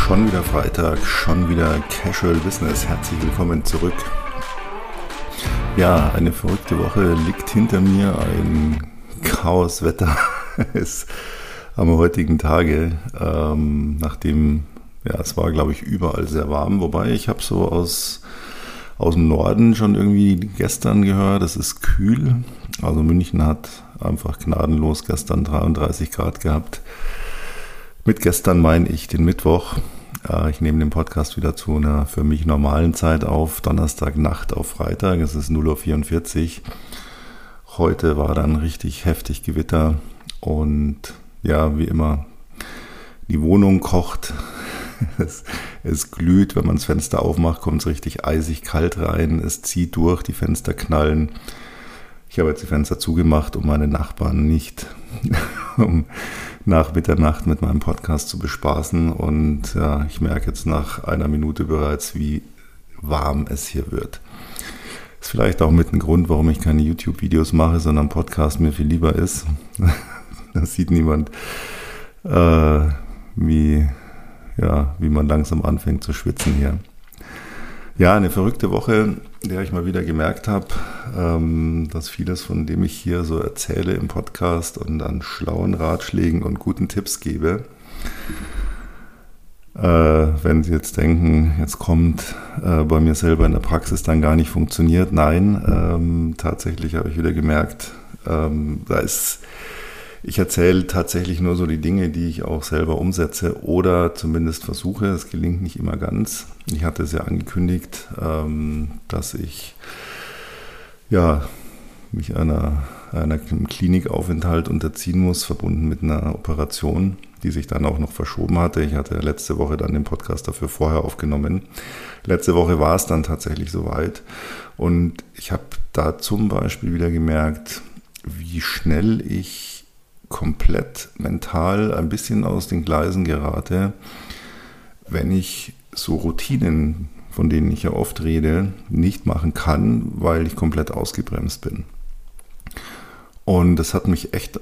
Schon wieder Freitag, schon wieder Casual Business. Herzlich willkommen zurück. Ja, eine verrückte Woche liegt hinter mir. Ein Chaoswetter ist am heutigen Tage. Nachdem, es war, glaube ich, überall sehr warm. Wobei ich habe so aus dem Norden schon irgendwie gestern gehört, es ist kühl. Also München hat einfach gnadenlos gestern 33 Grad gehabt. Mit gestern meine ich den Mittwoch. Ich nehme den Podcast wieder zu einer für mich normalen Zeit auf, Donnerstagnacht auf Freitag. Es ist 0:44 Uhr. Heute war dann richtig heftig Gewitter und ja, wie immer, die Wohnung kocht. Es glüht, wenn man das Fenster aufmacht, kommt es richtig eisig kalt rein. Es zieht durch, die Fenster knallen. Ich habe jetzt die Fenster zugemacht, um meine Nachbarn nicht nach Mitternacht mit meinem Podcast zu bespaßen. Und ja, ich merke jetzt nach einer Minute bereits, wie warm es hier wird. Ist vielleicht auch mit ein Grund, warum ich keine YouTube-Videos mache, sondern Podcast mir viel lieber ist. Da sieht niemand, wie man langsam anfängt zu schwitzen hier. Ja, eine verrückte Woche, in der ich mal wieder gemerkt habe, dass vieles, von dem ich hier so erzähle im Podcast und an schlauen Ratschlägen und guten Tipps gebe, wenn Sie jetzt denken, jetzt kommt bei mir selber in der Praxis dann gar nicht funktioniert. Nein, tatsächlich habe ich wieder gemerkt, ich erzähle tatsächlich nur so die Dinge, die ich auch selber umsetze oder zumindest versuche. Es gelingt nicht immer ganz. Ich hatte es ja angekündigt, dass ich mich einem Klinikaufenthalt unterziehen muss, verbunden mit einer Operation, die sich dann auch noch verschoben hatte. Ich hatte letzte Woche dann den Podcast dafür vorher aufgenommen. Letzte Woche war es dann tatsächlich soweit. Und ich habe da zum Beispiel wieder gemerkt, wie schnell ich komplett mental ein bisschen aus den Gleisen gerate, wenn ich so Routinen, von denen ich ja oft rede, nicht machen kann, weil ich komplett ausgebremst bin. Und das hat mich echt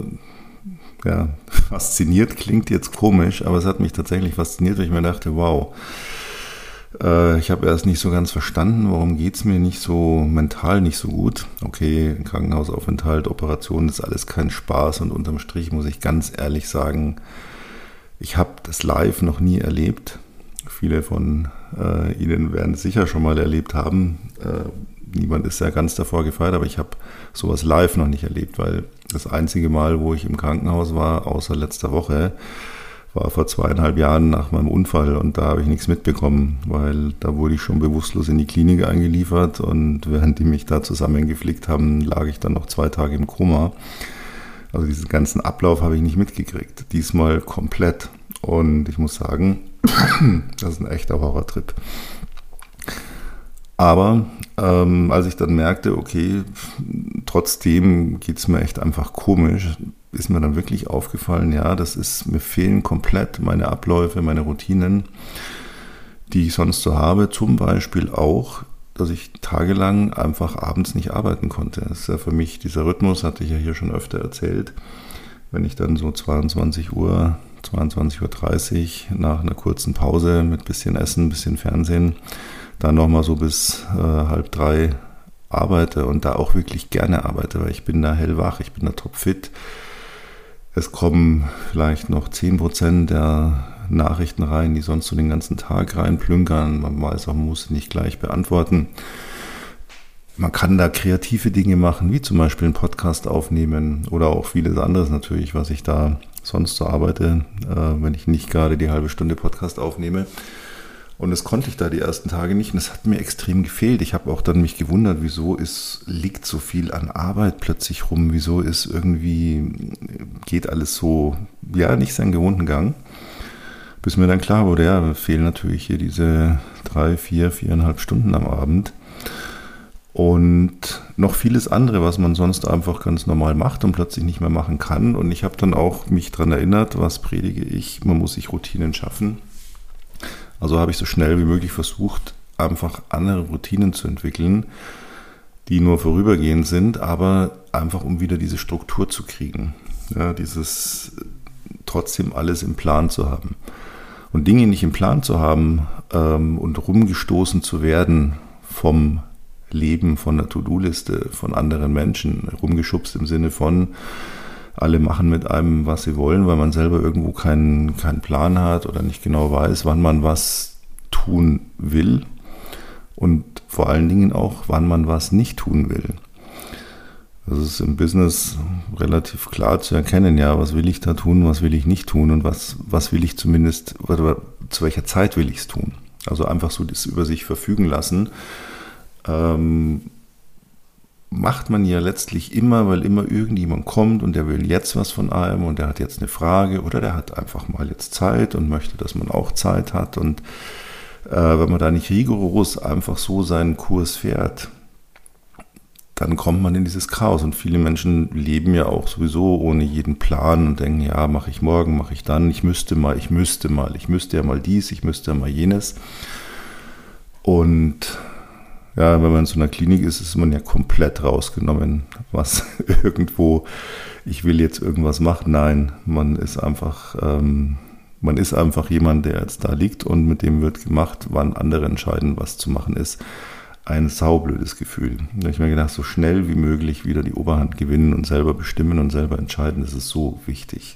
fasziniert, klingt jetzt komisch, aber es hat mich tatsächlich fasziniert, weil ich mir dachte, wow, ich habe erst nicht so ganz verstanden, warum geht es mir nicht so mental nicht so gut. Okay, Krankenhausaufenthalt, Operation, ist alles kein Spaß und unterm Strich muss ich ganz ehrlich sagen, ich habe das live noch nie erlebt. Viele von Ihnen werden es sicher schon mal erlebt haben. Niemand ist ja ganz davor gefeit, aber ich habe sowas live noch nicht erlebt, weil das einzige Mal, wo ich im Krankenhaus war, außer letzter Woche, war vor 2,5 Jahren nach meinem Unfall und da habe ich nichts mitbekommen, weil da wurde ich schon bewusstlos in die Klinik eingeliefert und während die mich da zusammengeflickt haben, lag ich dann noch 2 Tage im Koma. Also diesen ganzen Ablauf habe ich nicht mitgekriegt, diesmal komplett. Und ich muss sagen, das ist ein echter Horrortrip. Aber als ich dann merkte, okay, trotzdem geht es mir echt einfach komisch, ist mir dann wirklich aufgefallen, mir fehlen komplett meine Abläufe, meine Routinen, die ich sonst so habe. Zum Beispiel auch, dass ich tagelang einfach abends nicht arbeiten konnte. Das ist ja für mich, dieser Rhythmus, hatte ich ja hier schon öfter erzählt, wenn ich dann so 22:30 Uhr nach einer kurzen Pause mit bisschen Essen, bisschen Fernsehen, dann nochmal so bis 2:30 arbeite und da auch wirklich gerne arbeite, weil ich bin da hellwach, ich bin da topfit. Es kommen vielleicht noch 10% der Nachrichten rein, die sonst so den ganzen Tag reinplünkern. Man weiß auch, man muss sie nicht gleich beantworten. Man kann da kreative Dinge machen, wie zum Beispiel einen Podcast aufnehmen oder auch vieles anderes natürlich, was ich da sonst so arbeite, wenn ich nicht gerade die halbe Stunde Podcast aufnehme. Und das konnte ich da die ersten Tage nicht und das hat mir extrem gefehlt. Ich habe auch dann mich gewundert, wieso liegt so viel an Arbeit plötzlich rum, wieso geht alles so, nicht seinen gewohnten Gang. Bis mir dann klar wurde, fehlen natürlich hier diese 4,5 Stunden am Abend. Und noch vieles andere, was man sonst einfach ganz normal macht und plötzlich nicht mehr machen kann. Und ich habe dann auch mich daran erinnert, was predige ich, man muss sich Routinen schaffen. Also habe ich so schnell wie möglich versucht, einfach andere Routinen zu entwickeln, die nur vorübergehend sind, aber einfach um wieder diese Struktur zu kriegen. Ja, dieses trotzdem alles im Plan zu haben. Und Dinge nicht im Plan zu haben und rumgestoßen zu werden vom Leben, von der To-Do-Liste, von anderen Menschen, rumgeschubst im Sinne von, alle machen mit einem, was sie wollen, weil man selber irgendwo keinen Plan hat oder nicht genau weiß, wann man was tun will und vor allen Dingen auch, wann man was nicht tun will. Das ist im Business relativ klar zu erkennen, ja, was will ich da tun, was will ich nicht tun und was will ich zumindest, oder zu welcher Zeit will ich es tun. Also einfach so das über sich verfügen lassen, macht man ja letztlich immer, weil immer irgendjemand kommt und der will jetzt was von einem und der hat jetzt eine Frage oder der hat einfach mal jetzt Zeit und möchte, dass man auch Zeit hat. Und wenn man da nicht rigoros einfach so seinen Kurs fährt, dann kommt man in dieses Chaos. Und viele Menschen leben ja auch sowieso ohne jeden Plan und denken, ja, mache ich morgen, mache ich dann, ich müsste ja mal dies, ich müsste ja mal jenes. Und ja, wenn man in so einer Klinik ist, ist man ja komplett rausgenommen, was irgendwo, ich will jetzt irgendwas machen. Nein, man ist einfach jemand, der jetzt da liegt und mit dem wird gemacht, wann andere entscheiden, was zu machen ist. Ein saublödes Gefühl. Da habe ich mir gedacht, so schnell wie möglich wieder die Oberhand gewinnen und selber bestimmen und selber entscheiden, das ist so wichtig.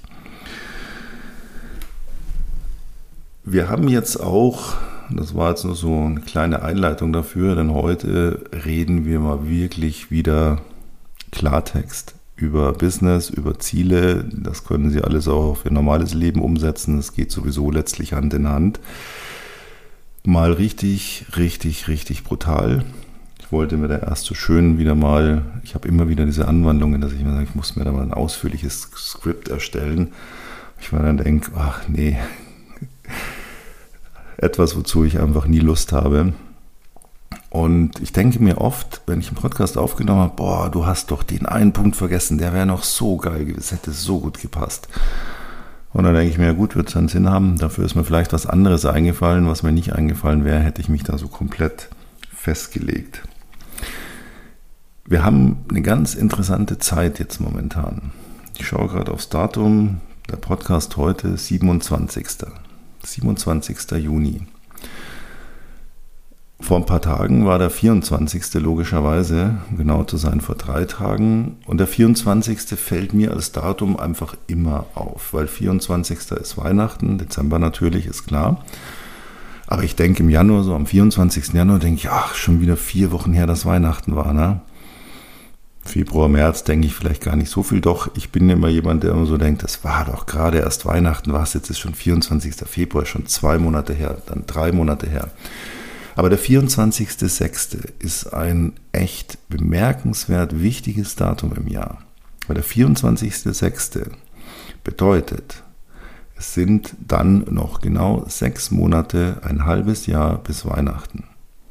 Wir haben jetzt auch, das war jetzt nur so eine kleine Einleitung dafür, denn heute reden wir mal wirklich wieder Klartext über Business, über Ziele. Das können Sie alles auch auf Ihr normales Leben umsetzen. Das geht sowieso letztlich Hand in Hand. Mal richtig brutal. Ich wollte mir da erst so schön wieder mal, ich habe immer wieder diese Anwandlungen, dass ich mir sage, ich muss mir da mal ein ausführliches Skript erstellen. Ich mir dann denke, ach nee, etwas, wozu ich einfach nie Lust habe. Und ich denke mir oft, wenn ich einen Podcast aufgenommen habe, boah, du hast doch den einen Punkt vergessen, der wäre noch so geil gewesen, das hätte so gut gepasst. Und dann denke ich mir, ja gut, wird es einen Sinn haben. Dafür ist mir vielleicht was anderes eingefallen. Was mir nicht eingefallen wäre, hätte ich mich da so komplett festgelegt. Wir haben eine ganz interessante Zeit jetzt momentan. Ich schaue gerade aufs Datum. Der Podcast heute 27. Juni. Vor ein paar Tagen war der 24. logischerweise, um genau zu sein, vor 3 Tagen. Und der 24. fällt mir als Datum einfach immer auf, weil 24. ist Weihnachten, Dezember natürlich, ist klar. Aber ich denke im Januar, so am 24. Januar, denke ich, ach, schon wieder 4 Wochen her, dass Weihnachten war, ne? Februar, März denke ich vielleicht gar nicht so viel. Doch, ich bin immer jemand, der immer so denkt, das war doch gerade erst Weihnachten, was, jetzt ist schon 24. Februar, schon 2 Monate her, dann 3 Monate her. Aber der 24.06. ist ein echt bemerkenswert wichtiges Datum im Jahr. Weil der 24.06. bedeutet, es sind dann noch genau 6 Monate, ein halbes Jahr bis Weihnachten.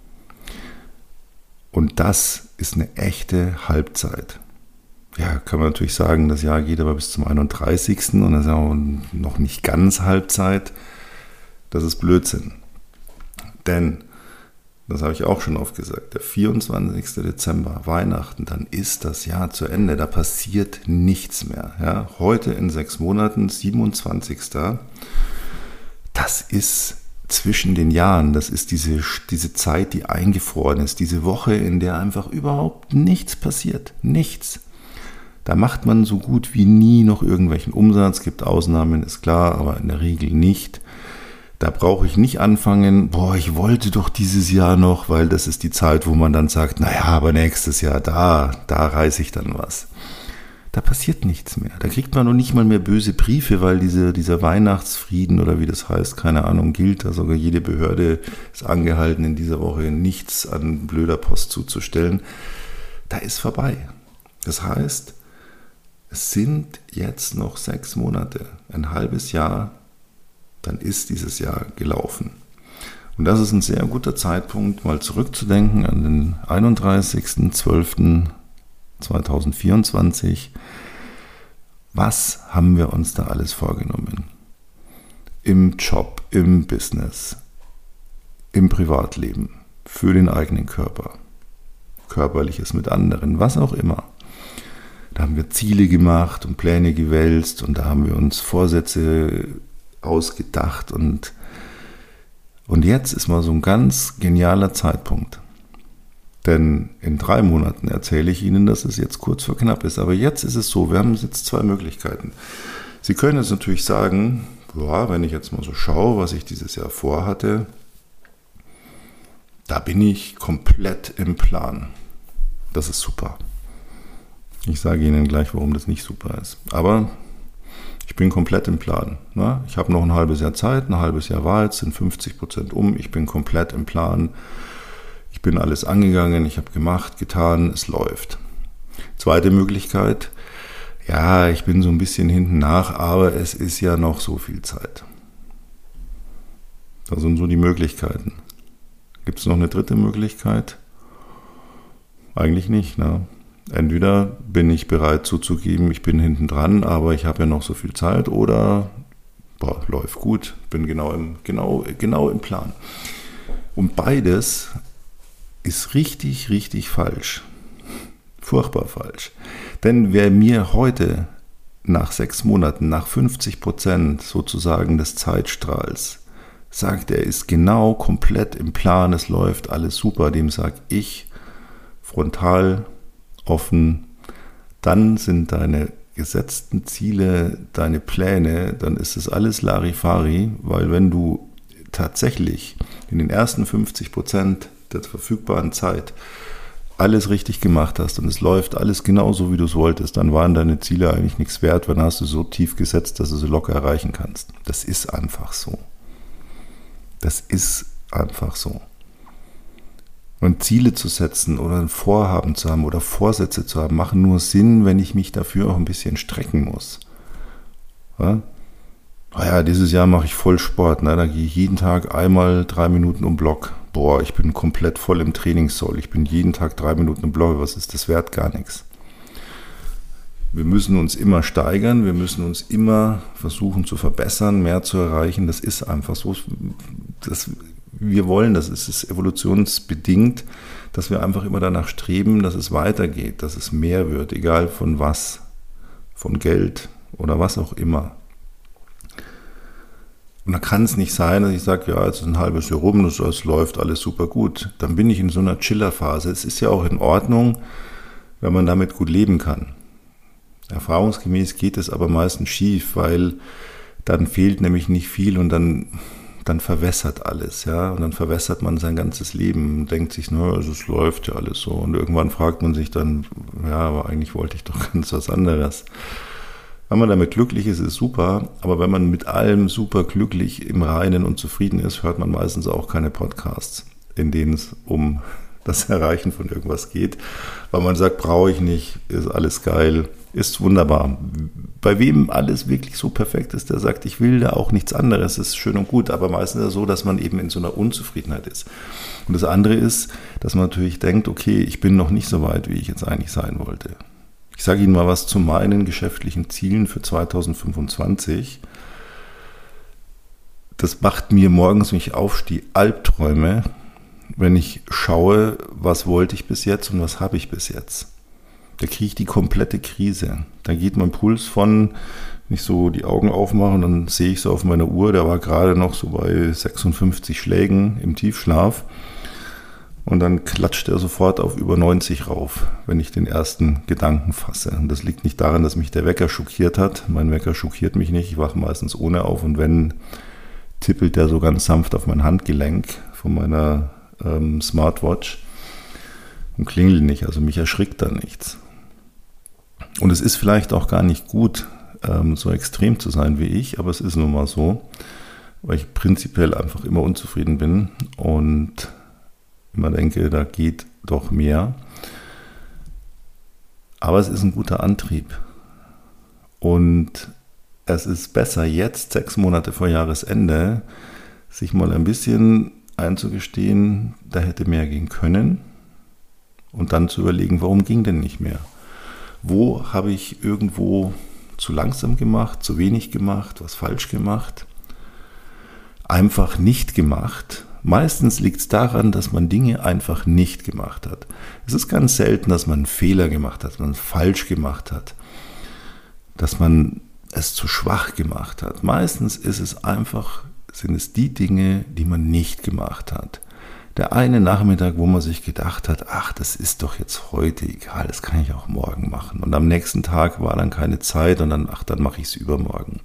Und das ist eine echte Halbzeit. Ja, kann man natürlich sagen, das Jahr geht aber bis zum 31. und das ist auch noch nicht ganz Halbzeit. Das ist Blödsinn. Denn das habe ich auch schon oft gesagt, der 24. Dezember, Weihnachten, dann ist das Jahr zu Ende, da passiert nichts mehr. Ja? Heute in 6 Monaten, 27. Das ist zwischen den Jahren, das ist diese Zeit, die eingefroren ist, diese Woche, in der einfach überhaupt nichts passiert, nichts. Da macht man so gut wie nie noch irgendwelchen Umsatz, gibt Ausnahmen, ist klar, aber in der Regel nicht. Da brauche ich nicht anfangen, ich wollte doch dieses Jahr noch, weil das ist die Zeit, wo man dann sagt, naja, aber nächstes Jahr, da reiße ich dann was. Da passiert nichts mehr. Da kriegt man noch nicht mal mehr böse Briefe, weil dieser Weihnachtsfrieden oder wie das heißt, keine Ahnung, gilt. Da sogar jede Behörde ist angehalten, in dieser Woche nichts an blöder Post zuzustellen. Da ist vorbei. Das heißt, es sind jetzt noch 6 Monate, ein halbes Jahr, dann ist dieses Jahr gelaufen. Und das ist ein sehr guter Zeitpunkt, mal zurückzudenken an den 31.12.2024. Was haben wir uns da alles vorgenommen? Im Job, im Business, im Privatleben, für den eigenen Körper, Körperliches mit anderen, was auch immer. Da haben wir Ziele gemacht und Pläne gewälzt und da haben wir uns Vorsätze ausgedacht und Und jetzt ist mal so ein ganz genialer Zeitpunkt. Denn in 3 Monaten erzähle ich Ihnen, dass es jetzt kurz vor knapp ist. Aber jetzt ist es so, wir haben jetzt 2 Möglichkeiten. Sie können jetzt natürlich sagen, ja, wenn ich jetzt mal so schaue, was ich dieses Jahr vorhatte, da bin ich komplett im Plan. Das ist super. Ich sage Ihnen gleich, warum das nicht super ist. Aber ich bin komplett im Plan. Ne? Ich habe noch ein halbes Jahr Zeit, ein halbes Jahr war jetzt, sind 50% um. Ich bin komplett im Plan. Ich bin alles angegangen, ich habe gemacht, getan, es läuft. Zweite Möglichkeit, ja, ich bin so ein bisschen hinten nach, aber es ist ja noch so viel Zeit. Das sind so die Möglichkeiten. Gibt es noch eine dritte Möglichkeit? Eigentlich nicht, ne? Entweder bin ich bereit zuzugeben, ich bin hinten dran, aber ich habe ja noch so viel Zeit, oder läuft gut, bin genau im Plan. Und beides ist richtig, richtig falsch. Furchtbar falsch. Denn wer mir heute nach 6 Monaten, nach 50% sozusagen des Zeitstrahls sagt, er ist genau komplett im Plan, es läuft alles super, dem sage ich frontal, offen, dann sind deine gesetzten Ziele, deine Pläne, dann ist es alles Larifari, weil wenn du tatsächlich in den ersten 50% der verfügbaren Zeit alles richtig gemacht hast und es läuft alles genauso, wie du es wolltest, dann waren deine Ziele eigentlich nichts wert, weil dann hast du so tief gesetzt, dass du sie locker erreichen kannst. Das ist einfach so. Das ist einfach so. Und Ziele zu setzen oder ein Vorhaben zu haben oder Vorsätze zu haben, machen nur Sinn, wenn ich mich dafür auch ein bisschen strecken muss. Ja? Naja, dieses Jahr mache ich voll Sport. Ne? Da gehe ich jeden Tag einmal 3 Minuten um Block. Boah, ich bin komplett voll im Trainingssoll. Ich bin jeden Tag 3 Minuten im Block. Was ist das wert? Gar nichts. Wir müssen uns immer steigern. Wir müssen uns immer versuchen zu verbessern, mehr zu erreichen. Das ist einfach so. Wir wollen, das ist evolutionsbedingt, dass wir einfach immer danach streben, dass es weitergeht, dass es mehr wird, egal von was, von Geld oder was auch immer. Und da kann es nicht sein, dass ich sage, ja, jetzt ist ein halbes Jahr rum, es läuft alles super gut. Dann bin ich in so einer Chillerphase. Es ist ja auch in Ordnung, wenn man damit gut leben kann. Erfahrungsgemäß geht es aber meistens schief, weil dann fehlt nämlich nicht viel und dann verwässert alles, ja, und dann verwässert man sein ganzes Leben und denkt sich, es läuft ja alles so, und irgendwann fragt man sich dann, ja, aber eigentlich wollte ich doch ganz was anderes. Wenn man damit glücklich ist, ist super, aber wenn man mit allem super glücklich im Reinen und zufrieden ist, hört man meistens auch keine Podcasts, in denen es um das Erreichen von irgendwas geht, weil man sagt, brauche ich nicht, ist alles geil, ist wunderbar. Bei wem alles wirklich so perfekt ist, der sagt, ich will da auch nichts anderes, ist schön und gut, aber meistens ist es so, dass man eben in so einer Unzufriedenheit ist. Und das andere ist, dass man natürlich denkt, okay, ich bin noch nicht so weit, wie ich jetzt eigentlich sein wollte. Ich sage Ihnen mal was zu meinen geschäftlichen Zielen für 2025. Das macht mir morgens, wenn ich aufstehe, Albträume, wenn ich schaue, was wollte ich bis jetzt und was habe ich bis jetzt. Da kriege ich die komplette Krise. Da geht mein Puls von, wenn ich so die Augen aufmache und dann sehe ich so auf meiner Uhr, der war gerade noch so bei 56 Schlägen im Tiefschlaf. Und dann klatscht er sofort auf über 90 rauf, wenn ich den ersten Gedanken fasse. Und das liegt nicht daran, dass mich der Wecker schockiert hat. Mein Wecker schockiert mich nicht. Ich wache meistens ohne auf. Und wenn, tippelt der so ganz sanft auf mein Handgelenk von meiner Smartwatch und klingelt nicht. Also mich erschrickt da nichts. Und es ist vielleicht auch gar nicht gut, so extrem zu sein wie ich. Aber es ist nun mal so, weil ich prinzipiell einfach immer unzufrieden bin und immer denke, da geht doch mehr. Aber es ist ein guter Antrieb. Und es ist besser, jetzt 6 Monate vor Jahresende, sich mal ein bisschen einzugestehen, da hätte mehr gehen können. Und dann zu überlegen, warum ging denn nicht mehr? Wo habe ich irgendwo zu langsam gemacht, zu wenig gemacht, was falsch gemacht? Einfach nicht gemacht. Meistens liegt es daran, dass man Dinge einfach nicht gemacht hat. Es ist ganz selten, dass man einen Fehler gemacht hat, dass man es falsch gemacht hat, dass man es zu schwach gemacht hat. Meistens ist es einfach sind es die Dinge, die man nicht gemacht hat. Der eine Nachmittag, wo man sich gedacht hat, ach, das ist doch jetzt heute egal, das kann ich auch morgen machen. Und am nächsten Tag war dann keine Zeit und dann mache ich es übermorgen.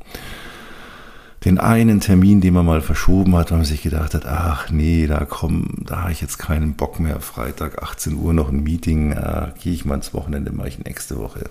Den einen Termin, den man mal verschoben hat, weil man sich gedacht hat, ach nee, da habe ich jetzt keinen Bock mehr. Freitag 18 Uhr noch ein Meeting, gehe ich mal ins Wochenende, mache ich nächste Woche.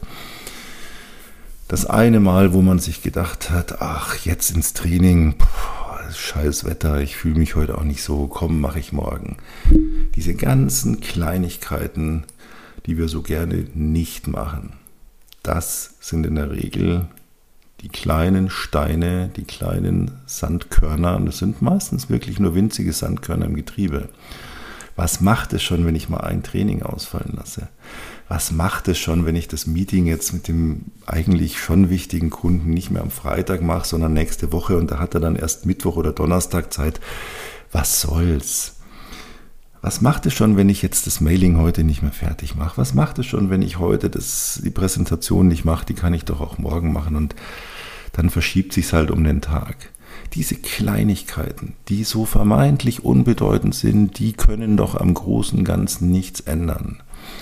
Das eine Mal, wo man sich gedacht hat, ach, jetzt ins Training, scheiß Wetter, ich fühle mich heute auch nicht so, komm, mache ich morgen. Diese ganzen Kleinigkeiten, die wir so gerne nicht machen, das sind in der Regel die kleinen Steine, die kleinen Sandkörner, und das sind meistens wirklich nur winzige Sandkörner im Getriebe. Was macht es schon, wenn ich mal ein Training ausfallen lasse? Was macht es schon, wenn ich das Meeting jetzt mit dem eigentlich schon wichtigen Kunden nicht mehr am Freitag mache, sondern nächste Woche, und da hat er dann erst Mittwoch oder Donnerstag Zeit? Was soll's? Was macht es schon, wenn ich jetzt das Mailing heute nicht mehr fertig mache? Was macht es schon, wenn ich heute die Präsentation nicht mache? Die kann ich doch auch morgen machen, und dann verschiebt sich's halt um den Tag. Diese Kleinigkeiten, die so vermeintlich unbedeutend sind, die können doch am großen Ganzen nichts ändern.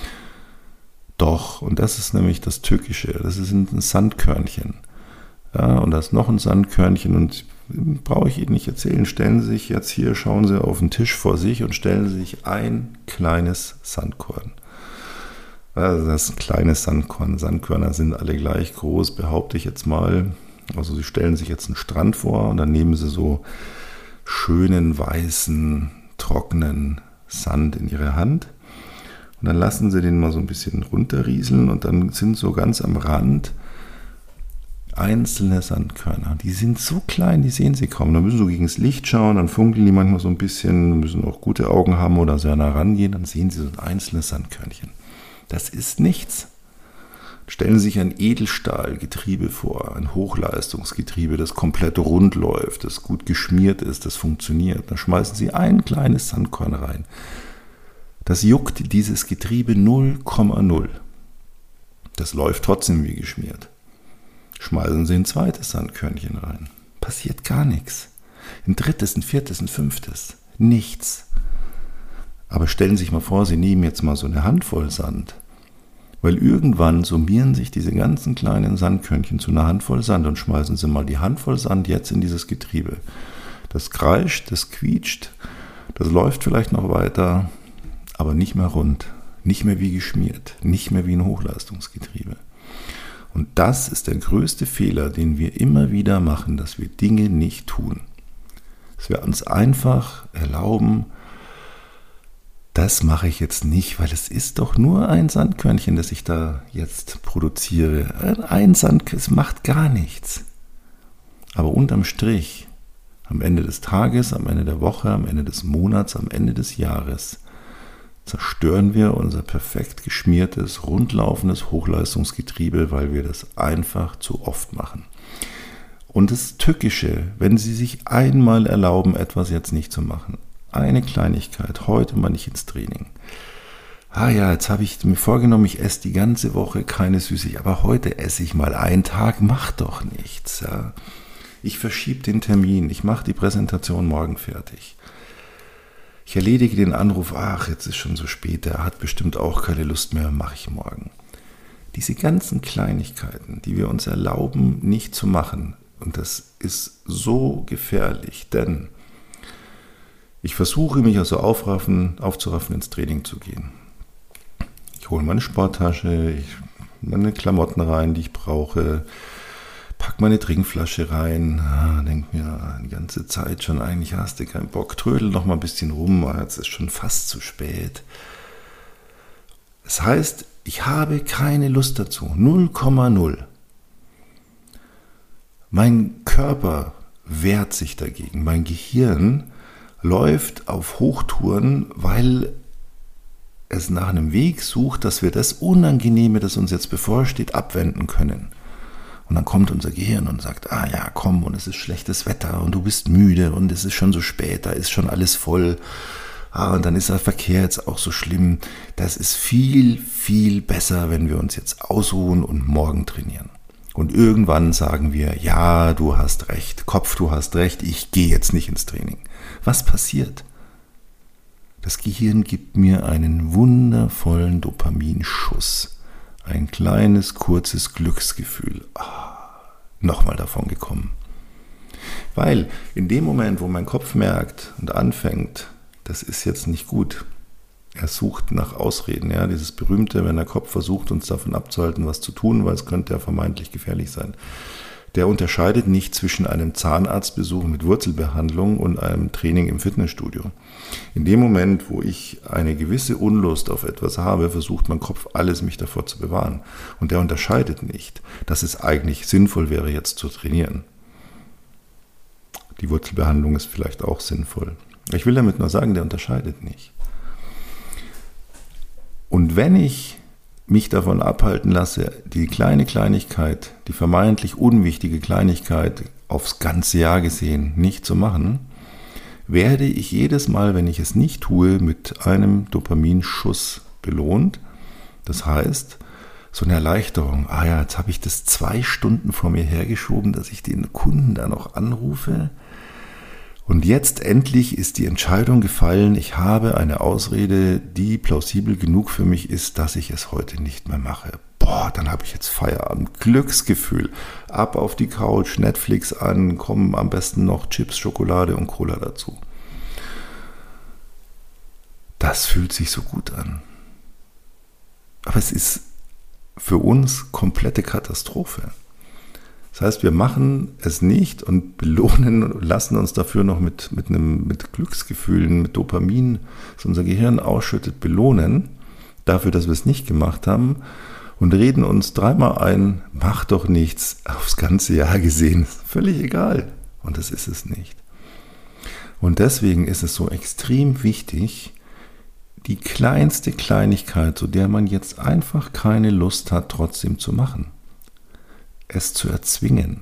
Doch, und das ist nämlich das Tückische, das ist ein Sandkörnchen. Ja, und da ist noch ein Sandkörnchen, und brauche ich Ihnen nicht erzählen. Stellen Sie sich jetzt hier, schauen Sie auf den Tisch vor sich und stellen Sie sich ein kleines Sandkorn. Also das ist ein kleines Sandkorn. Sandkörner sind alle gleich groß, behaupte ich jetzt mal. Also Sie stellen sich jetzt einen Strand vor und dann nehmen Sie so schönen, weißen, trockenen Sand in Ihre Hand. Und dann lassen Sie den mal so ein bisschen runterrieseln, und dann sind so ganz am Rand einzelne Sandkörner. Die sind so klein, die sehen Sie kaum. Da müssen Sie so gegen das Licht schauen, dann funkeln die manchmal so ein bisschen, müssen auch gute Augen haben oder sehr nah rangehen, dann sehen Sie so ein einzelnes Sandkörnchen. Das ist nichts. Stellen Sie sich ein Edelstahlgetriebe vor, ein Hochleistungsgetriebe, das komplett rund läuft, das gut geschmiert ist, das funktioniert. Dann schmeißen Sie ein kleines Sandkorn rein. Das juckt dieses Getriebe 0,0. Das läuft trotzdem wie geschmiert. Schmeißen Sie ein zweites Sandkörnchen rein. Passiert gar nichts. Ein drittes, ein viertes, ein fünftes. Nichts. Aber stellen Sie sich mal vor, Sie nehmen jetzt mal so eine Handvoll Sand. Weil irgendwann summieren sich diese ganzen kleinen Sandkörnchen zu einer Handvoll Sand, und schmeißen Sie mal die Handvoll Sand jetzt in dieses Getriebe. Das kreischt, das quietscht, das läuft vielleicht noch weiter, aber nicht mehr rund, nicht mehr wie geschmiert, nicht mehr wie ein Hochleistungsgetriebe. Und das ist der größte Fehler, den wir immer wieder machen, dass wir Dinge nicht tun. Dass wir uns einfach erlauben, das mache ich jetzt nicht, weil es ist doch nur ein Sandkörnchen, das ich da jetzt produziere. Ein Sandkörnchen, es macht gar nichts. Aber unterm Strich, am Ende des Tages, am Ende der Woche, am Ende des Monats, am Ende des Jahres, zerstören wir unser perfekt geschmiertes, rundlaufendes Hochleistungsgetriebe, weil wir das einfach zu oft machen. Und das Tückische, wenn Sie sich einmal erlauben, etwas jetzt nicht zu machen, eine Kleinigkeit, heute mal nicht ins Training. Jetzt habe ich mir vorgenommen, ich esse die ganze Woche keine Süßigkeiten, aber heute esse ich mal einen Tag, macht doch nichts. Ja. Ich verschiebe den Termin, ich mache die Präsentation morgen fertig. Ich erledige den Anruf, jetzt ist schon so spät, der hat bestimmt auch keine Lust mehr, mache ich morgen. Diese ganzen Kleinigkeiten, die wir uns erlauben, nicht zu machen, und das ist so gefährlich, denn ich versuche mich also aufzuraffen, ins Training zu gehen. Ich hole meine Sporttasche, ich meine Klamotten rein, die ich brauche, pack meine Trinkflasche rein, denke mir die ganze Zeit schon, eigentlich hast du keinen Bock, trödel noch mal ein bisschen rum, jetzt ist schon fast zu spät. Das heißt, ich habe keine Lust dazu, 0,0. Mein Körper wehrt sich dagegen, mein Gehirn läuft auf Hochtouren, weil es nach einem Weg sucht, dass wir das Unangenehme, das uns jetzt bevorsteht, abwenden können. Und dann kommt unser Gehirn und sagt, komm, und es ist schlechtes Wetter und du bist müde und es ist schon so spät, da ist schon alles voll. Und dann ist der Verkehr jetzt auch so schlimm. Das ist viel, viel besser, wenn wir uns jetzt ausruhen und morgen trainieren. Und irgendwann sagen wir, ja, du hast recht, Kopf, du hast recht, ich gehe jetzt nicht ins Training. Was passiert? Das Gehirn gibt mir einen wundervollen Dopaminschuss. Ein kleines, kurzes Glücksgefühl. Nochmal davon gekommen. Weil in dem Moment, wo mein Kopf merkt und anfängt, das ist jetzt nicht gut, er sucht nach Ausreden, ja, dieses berühmte, wenn der Kopf versucht, uns davon abzuhalten, was zu tun, weil es könnte ja vermeintlich gefährlich sein. Der unterscheidet nicht zwischen einem Zahnarztbesuch mit Wurzelbehandlung und einem Training im Fitnessstudio. In dem Moment, wo ich eine gewisse Unlust auf etwas habe, versucht mein Kopf alles, mich davor zu bewahren. Und der unterscheidet nicht, dass es eigentlich sinnvoll wäre, jetzt zu trainieren. Die Wurzelbehandlung ist vielleicht auch sinnvoll. Ich will damit nur sagen, der unterscheidet nicht. Und wenn ich mich davon abhalten lasse, die kleine Kleinigkeit, die vermeintlich unwichtige Kleinigkeit aufs ganze Jahr gesehen nicht zu machen, werde ich jedes Mal, wenn ich es nicht tue, mit einem Dopaminschuss belohnt. Das heißt, so eine Erleichterung, ja, jetzt habe ich das 2 Stunden vor mir hergeschoben, dass ich den Kunden da noch anrufe. Und jetzt endlich ist die Entscheidung gefallen, ich habe eine Ausrede, die plausibel genug für mich ist, dass ich es heute nicht mehr mache. Dann habe ich jetzt Feierabend, Glücksgefühl, ab auf die Couch, Netflix an, kommen am besten noch Chips, Schokolade und Cola dazu. Das fühlt sich so gut an. Aber es ist für uns komplette Katastrophe. Das heißt, wir machen es nicht und belohnen und lassen uns dafür noch mit Glücksgefühlen, mit Dopamin, das unser Gehirn ausschüttet, belohnen, dafür, dass wir es nicht gemacht haben und reden uns 3-mal ein, mach doch nichts, aufs ganze Jahr gesehen, völlig egal. Und das ist es nicht. Und deswegen ist es so extrem wichtig, die kleinste Kleinigkeit, zu der man jetzt einfach keine Lust hat, trotzdem zu machen. Es zu erzwingen.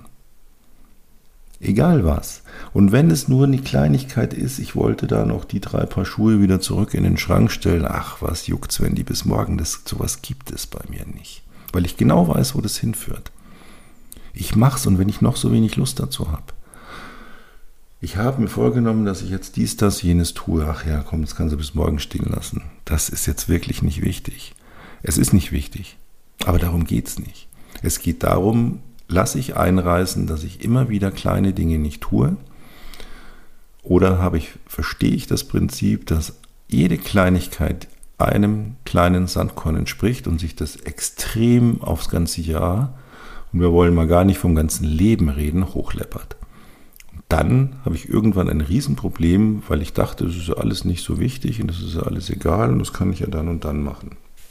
Egal was. Und wenn es nur eine Kleinigkeit ist, ich wollte da noch die 3 Paar Schuhe wieder zurück in den Schrank stellen. Ach, was juckt's, wenn die bis morgen, sowas gibt es bei mir nicht. Weil ich genau weiß, wo das hinführt. Ich mach's und wenn ich noch so wenig Lust dazu habe. Ich habe mir vorgenommen, dass ich jetzt dies, das, jenes tue. Ach ja, komm, das kannst du bis morgen stehen lassen. Das ist jetzt wirklich nicht wichtig. Es ist nicht wichtig. Aber darum geht's nicht. Es geht darum, lasse ich einreißen, dass ich immer wieder kleine Dinge nicht tue? Oder verstehe ich das Prinzip, dass jede Kleinigkeit einem kleinen Sandkorn entspricht und sich das extrem aufs ganze Jahr, und wir wollen mal gar nicht vom ganzen Leben reden, hochläppert? Und dann habe ich irgendwann ein Riesenproblem, weil ich dachte, das ist ja alles nicht so wichtig und das ist ja alles egal und das kann ich ja dann und dann machen.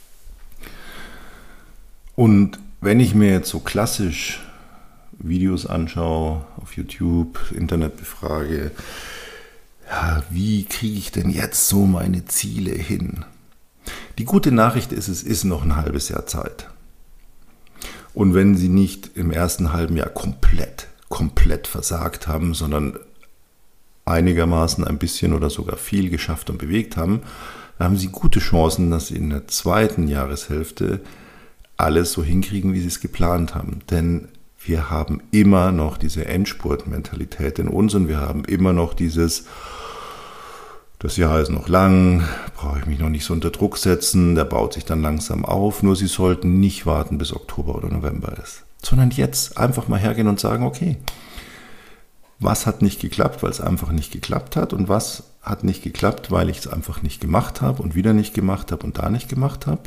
Und wenn ich mir jetzt so klassisch Videos anschaue, auf YouTube, Internet befrage, ja, wie kriege ich denn jetzt so meine Ziele hin? Die gute Nachricht ist, es ist noch ein halbes Jahr Zeit. Und wenn Sie nicht im ersten halben Jahr komplett versagt haben, sondern einigermaßen ein bisschen oder sogar viel geschafft und bewegt haben, dann haben Sie gute Chancen, dass Sie in der zweiten Jahreshälfte alles so hinkriegen, wie sie es geplant haben. Denn wir haben immer noch diese Endspurt-Mentalität in uns und wir haben immer noch dieses, das Jahr ist noch lang, brauche ich mich noch nicht so unter Druck setzen, der baut sich dann langsam auf. Nur Sie sollten nicht warten, bis Oktober oder November ist, sondern jetzt einfach mal hergehen und sagen, okay, was hat nicht geklappt, weil es einfach nicht geklappt hat und was hat nicht geklappt, weil ich es einfach nicht gemacht habe und wieder nicht gemacht habe und da nicht gemacht habe.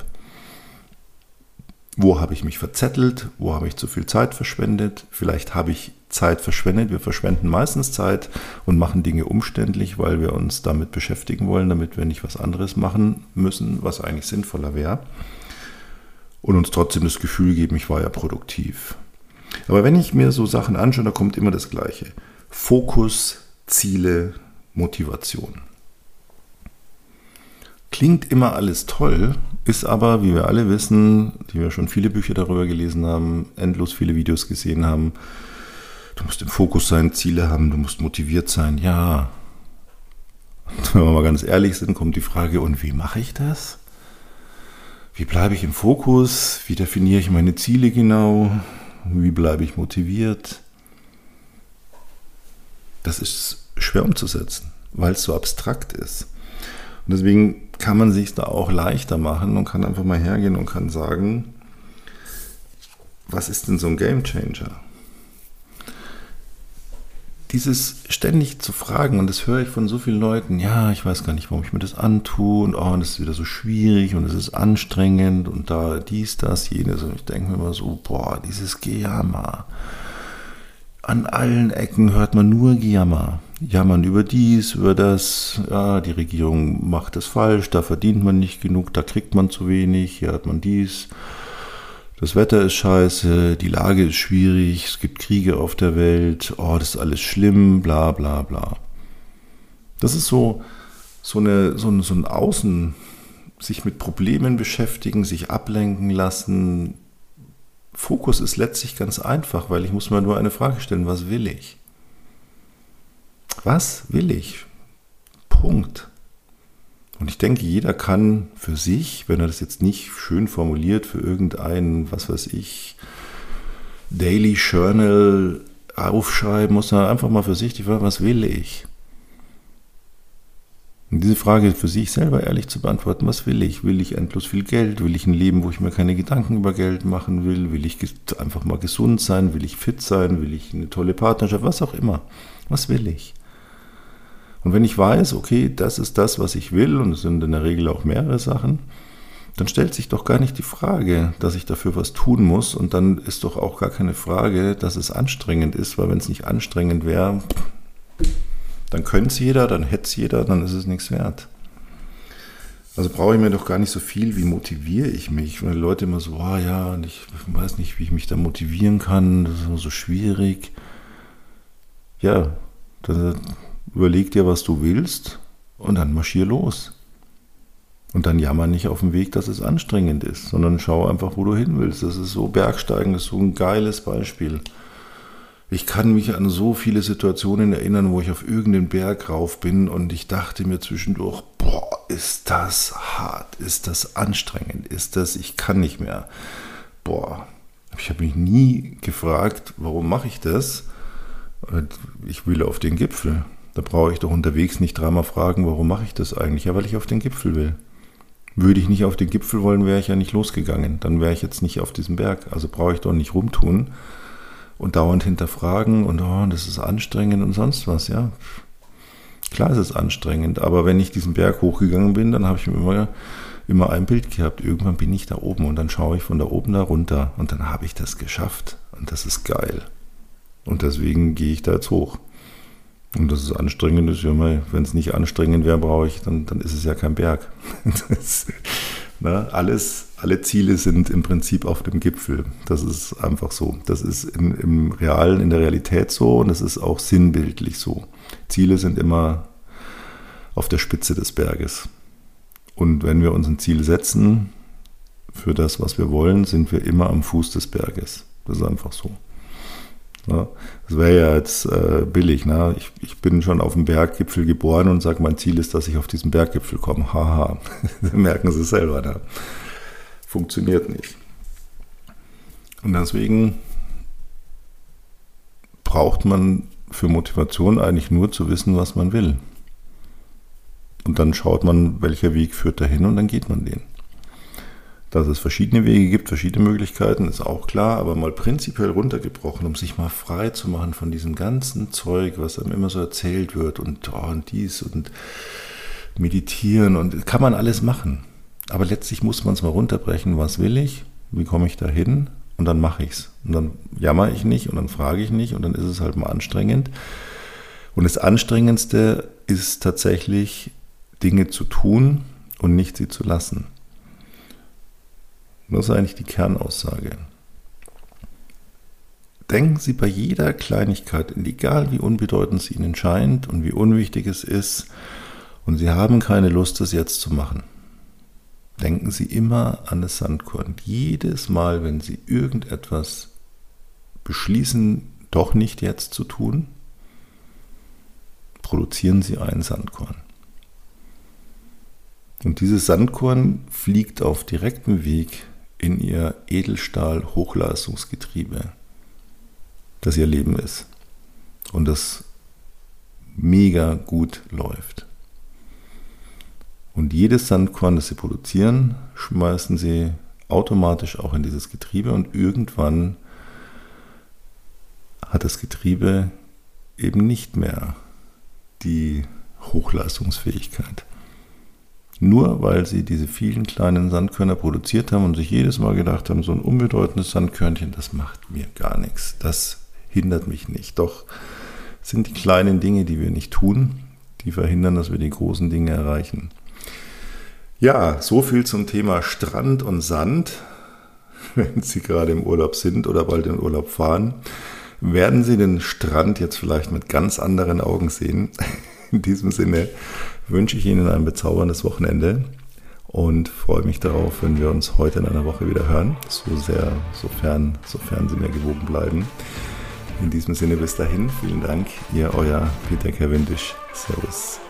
Wo habe ich mich verzettelt? Wo habe ich zu viel Zeit verschwendet? Vielleicht habe ich Zeit verschwendet. Wir verschwenden meistens Zeit und machen Dinge umständlich, weil wir uns damit beschäftigen wollen, damit wir nicht was anderes machen müssen, was eigentlich sinnvoller wäre. Und uns trotzdem das Gefühl geben, ich war ja produktiv. Aber wenn ich mir so Sachen anschaue, da kommt immer das Gleiche. Fokus, Ziele, Motivation. Klingt immer alles toll, ist aber, wie wir alle wissen, die wir schon viele Bücher darüber gelesen haben, endlos viele Videos gesehen haben, du musst im Fokus sein, Ziele haben, du musst motiviert sein, ja. Und wenn wir mal ganz ehrlich sind, kommt die Frage, und wie mache ich das? Wie bleibe ich im Fokus? Wie definiere ich meine Ziele genau? Wie bleibe ich motiviert? Das ist schwer umzusetzen, weil es so abstrakt ist. Und deswegen kann man sich da auch leichter machen und kann einfach mal hergehen und kann sagen, was ist denn so ein Gamechanger? Dieses ständig zu fragen, und das höre ich von so vielen Leuten, ja, ich weiß gar nicht, warum ich mir das antue und das ist wieder so schwierig und es ist anstrengend und da dies, das, jenes. Und ich denke mir immer so, dieses Gejammer. An allen Ecken hört man nur Gejammer. Jammern über dies, über das, ja, die Regierung macht es falsch, da verdient man nicht genug, da kriegt man zu wenig, hier hat man dies. Das Wetter ist scheiße, die Lage ist schwierig, es gibt Kriege auf der Welt, das ist alles schlimm, bla bla bla. Das ist so ein Außen, sich mit Problemen beschäftigen, sich ablenken lassen. Fokus ist letztlich ganz einfach, weil ich muss mir nur eine Frage stellen, was will ich? Was will ich? Punkt. Und ich denke, jeder kann für sich, wenn er das jetzt nicht schön formuliert, für irgendeinen, was weiß ich, Daily Journal aufschreiben, muss er einfach mal für sich die Frage, was will ich? Und diese Frage für sich selber ehrlich zu beantworten, was will ich? Will ich endlos viel Geld? Will ich ein Leben, wo ich mir keine Gedanken über Geld machen will? Will ich einfach mal gesund sein? Will ich fit sein? Will ich eine tolle Partnerschaft? Was auch immer. Was will ich? Und wenn ich weiß, okay, das ist das, was ich will, und es sind in der Regel auch mehrere Sachen, dann stellt sich doch gar nicht die Frage, dass ich dafür was tun muss. Und dann ist doch auch gar keine Frage, dass es anstrengend ist, weil wenn es nicht anstrengend wäre, dann könnte es jeder, dann hätte es jeder, dann ist es nichts wert. Also brauche ich mir doch gar nicht so viel, wie motiviere ich mich. Weil die Leute immer so, und ich weiß nicht, wie ich mich da motivieren kann, das ist immer so schwierig. Ja, dann überleg dir, was du willst und dann marschier los. Und dann jammer nicht auf dem Weg, dass es anstrengend ist, sondern schau einfach, wo du hin willst. Das ist so, Bergsteigen ist so ein geiles Beispiel. Ich kann mich an so viele Situationen erinnern, wo ich auf irgendeinen Berg rauf bin und ich dachte mir zwischendurch, ist das hart, ist das anstrengend, ich kann nicht mehr. Ich habe mich nie gefragt, warum mache ich das? Ich will auf den Gipfel. Da brauche ich doch unterwegs nicht dreimal fragen, warum mache ich das eigentlich? Ja, weil ich auf den Gipfel will. Würde ich nicht auf den Gipfel wollen, wäre ich ja nicht losgegangen. Dann wäre ich jetzt nicht auf diesem Berg. Also brauche ich doch nicht rumtun und dauernd hinterfragen und das ist anstrengend und sonst was. Ja, klar ist es anstrengend, aber wenn ich diesen Berg hochgegangen bin, dann habe ich mir immer ein Bild gehabt. Irgendwann bin ich da oben und dann schaue ich von da oben da runter und dann habe ich das geschafft und das ist geil. Und deswegen gehe ich da jetzt hoch. Und das ist anstrengend, wenn es nicht anstrengend wäre, dann ist es ja kein Berg. Alle Ziele sind im Prinzip auf dem Gipfel. Das ist einfach so. Das ist im Realen, in der Realität so und das ist auch sinnbildlich so. Ziele sind immer auf der Spitze des Berges. Und wenn wir uns ein Ziel setzen für das, was wir wollen, sind wir immer am Fuß des Berges. Das ist einfach so. Ja, das wäre ja jetzt billig. Ne? Ich bin schon auf dem Berggipfel geboren und sage, mein Ziel ist, dass ich auf diesen Berggipfel komme. Haha, merken Sie es selber. Ne? Funktioniert nicht. Und deswegen braucht man für Motivation eigentlich nur zu wissen, was man will. Und dann schaut man, welcher Weg führt dahin und dann geht man den. Dass es verschiedene Wege gibt, verschiedene Möglichkeiten, ist auch klar, aber mal prinzipiell runtergebrochen, um sich mal frei zu machen von diesem ganzen Zeug, was einem immer so erzählt wird und dies und meditieren und kann man alles machen. Aber letztlich muss man es mal runterbrechen, was will ich, wie komme ich da hin und dann mache ich es. Und dann jammer ich nicht und dann frage ich nicht und dann ist es halt mal anstrengend. Und das Anstrengendste ist tatsächlich, Dinge zu tun und nicht sie zu lassen. Das ist eigentlich die Kernaussage. Denken Sie bei jeder Kleinigkeit, egal wie unbedeutend es Ihnen scheint und wie unwichtig es ist, und Sie haben keine Lust, das jetzt zu machen. Denken Sie immer an das Sandkorn. Jedes Mal, wenn Sie irgendetwas beschließen, doch nicht jetzt zu tun, produzieren Sie ein Sandkorn. Und dieses Sandkorn fliegt auf direktem Weg in Ihr Edelstahl-Hochleistungsgetriebe. das ihr Leben ist und das mega gut läuft. Und jedes Sandkorn, das sie produzieren, schmeißen sie automatisch auch in dieses Getriebe und irgendwann hat das Getriebe eben nicht mehr die Hochleistungsfähigkeit. Nur weil sie diese vielen kleinen Sandkörner produziert haben und sich jedes Mal gedacht haben, so ein unbedeutendes Sandkörnchen, das macht mir gar nichts, das hindert mich nicht. Doch sind die kleinen Dinge, die wir nicht tun, die verhindern, dass wir die großen Dinge erreichen. Ja, so viel zum Thema Strand und Sand. Wenn Sie gerade im Urlaub sind oder bald in Urlaub fahren, werden Sie den Strand jetzt vielleicht mit ganz anderen Augen sehen. In diesem Sinne wünsche ich Ihnen ein bezauberndes Wochenende und freue mich darauf, wenn wir uns heute in einer Woche wieder hören, sofern Sie mir gewogen bleiben. In diesem Sinne bis dahin, vielen Dank, Ihr euer Peter Cavendish. Servus.